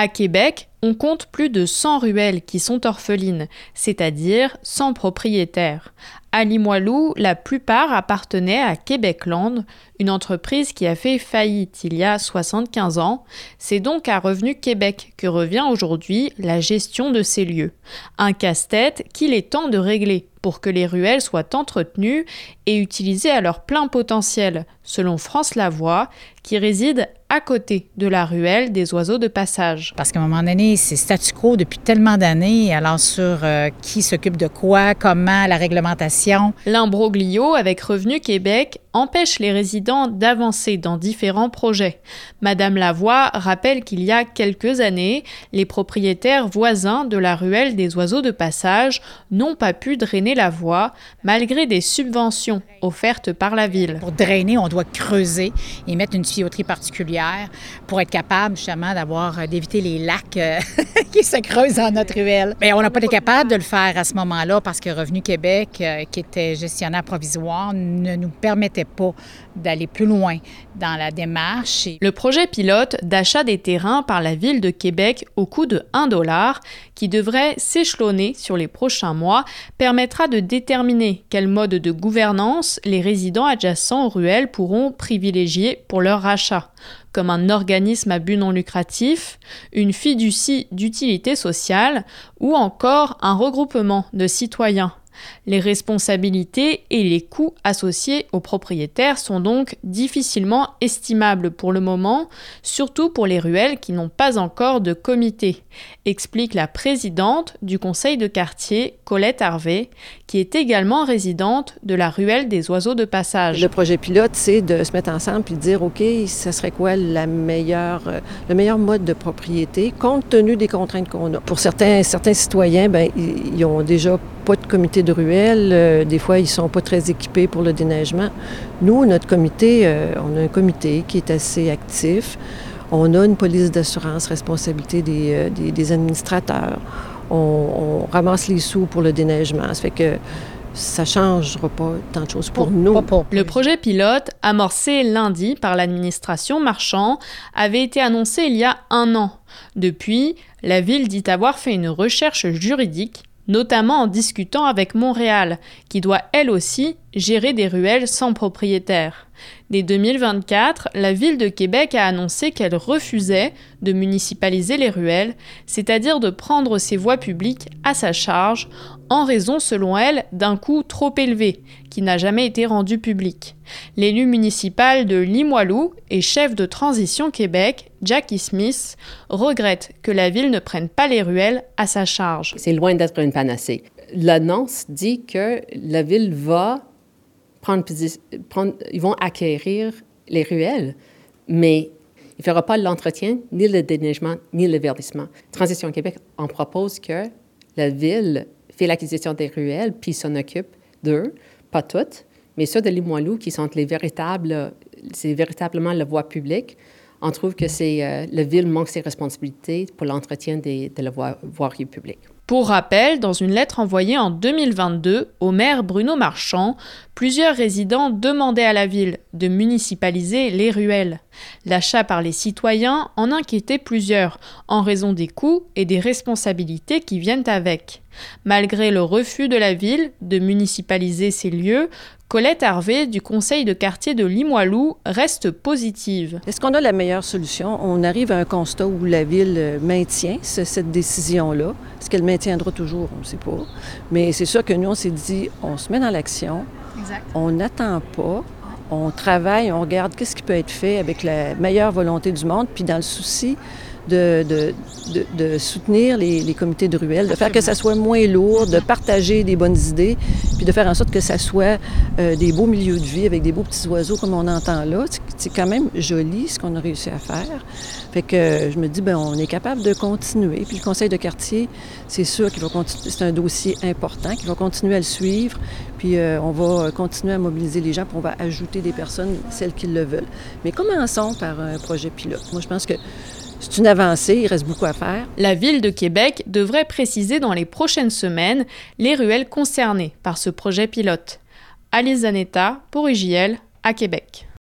À Québec, on compte plus de 100 ruelles qui sont orphelines, c'est-à-dire sans propriétaire. À Limoilou, la plupart appartenaient à Québecland, une entreprise qui a fait faillite il y a 75 ans. C'est donc à Revenu Québec que revient aujourd'hui la gestion de ces lieux. Un casse-tête qu'il est temps de régler pour que les ruelles soient entretenues et utilisées à leur plein potentiel, selon France Lavoie, qui réside à côté de la ruelle des oiseaux de passage. Parce qu'à un moment donné, c'est statu quo depuis tellement d'années, alors sur qui s'occupe de quoi, comment, la réglementation. L'imbroglio avec Revenu Québec empêche les résidents d'avancer dans différents projets. Madame Lavoie rappelle qu'il y a quelques années, les propriétaires voisins de la ruelle des oiseaux de passage n'ont pas pu drainer la voie malgré des subventions offertes par la ville. Pour drainer, on doit creuser et mettre une tuyauterie particulière pour être capable justement d'éviter les lacs qui se creusent dans notre ruelle. Mais on n'a pas été capable de le faire à ce moment-là parce que Revenu Québec, qui était gestionnaire provisoire, ne nous permettait pas d'aller plus loin dans la démarche. Le projet pilote d'achat des terrains par la Ville de Québec au coût de 1 $, qui devrait s'échelonner sur les prochains mois, permettra de déterminer quel mode de gouvernance les résidents adjacents aux ruelles pourront privilégier pour leur rachat, comme un organisme à but non lucratif, une fiducie d'utilité sociale ou encore un regroupement de citoyens. Les responsabilités et les coûts associés aux propriétaires sont donc difficilement estimables pour le moment, surtout pour les ruelles qui n'ont pas encore de comité, explique la présidente du conseil de quartier, Colette Harvey, qui est également résidente de la ruelle des oiseaux de passage. Le projet pilote, c'est de se mettre ensemble et de dire, OK, ça serait quoi le meilleur mode de propriété, compte tenu des contraintes qu'on a. Pour certains citoyens, ils ont déjà pas de comité de ruelle. Des fois, ils sont pas très équipés pour le déneigement. Nous, notre comité, on a un comité qui est assez actif. On a une police d'assurance, responsabilité des administrateurs. On ramasse les sous pour le déneigement. Ça fait que ça ne changera pas tant de choses pour nous. Le projet pilote, amorcé lundi par l'administration Marchand, avait été annoncé il y a 1 an. Depuis, la ville dit avoir fait une recherche juridique, notamment en discutant avec Montréal, qui doit elle aussi gérer des ruelles sans propriétaire. Dès 2024, la Ville de Québec a annoncé qu'elle refusait de municipaliser les ruelles, c'est-à-dire de prendre ces voies publiques à sa charge, en raison, selon elle, d'un coût trop élevé, qui n'a jamais été rendu public. L'élu municipal de Limoilou et chef de Transition Québec, Jackie Smith, regrette que la ville ne prenne pas les ruelles à sa charge. C'est loin d'être une panacée. L'annonce dit que la ville va ils vont acquérir les ruelles, mais il ne fera pas l'entretien, ni le déneigement, ni le verdissement. Transition Québec en propose que la ville fait l'acquisition des ruelles, puis s'en occupe d'eux, pas toutes, mais ceux de Limoilou qui sont c'est véritablement la voie publique. On trouve que la ville manque ses responsabilités pour l'entretien de la voirie publique. Pour rappel, dans une lettre envoyée en 2022 au maire Bruno Marchand, plusieurs résidents demandaient à la ville de municipaliser les ruelles. L'achat par les citoyens en inquiétait plusieurs, en raison des coûts et des responsabilités qui viennent avec. Malgré le refus de la ville de municipaliser ces lieux, Colette Harvey du conseil de quartier de Limoilou reste positive. Est-ce qu'on a la meilleure solution? On arrive à un constat où la ville maintient cette décision-là. Est-ce qu'elle maintiendra toujours? On ne sait pas. Mais c'est sûr que nous, on s'est dit, on se met dans l'action. Exact. On n'attend pas. On travaille, on regarde qu'est-ce qui peut être fait avec la meilleure volonté du monde, puis dans le souci de soutenir les comités de ruelles, de faire que ça soit moins lourd, de partager des bonnes idées, puis de faire en sorte que ça soit des beaux milieux de vie avec des beaux petits oiseaux comme on entend là. C'est quand même joli ce qu'on a réussi à faire. Fait que je me dis, on est capable de continuer. Puis le conseil de quartier, c'est sûr qu'il va continuer. C'est un dossier important, qu'il va continuer à le suivre. Puis on va continuer à mobiliser les gens, puis on va ajouter des personnes, celles qui le veulent. Mais commençons par un projet pilote. Moi, je pense que c'est une avancée, il reste beaucoup à faire. La Ville de Québec devrait préciser dans les prochaines semaines les ruelles concernées par ce projet pilote. Alice Zanetta pour IJL à Québec.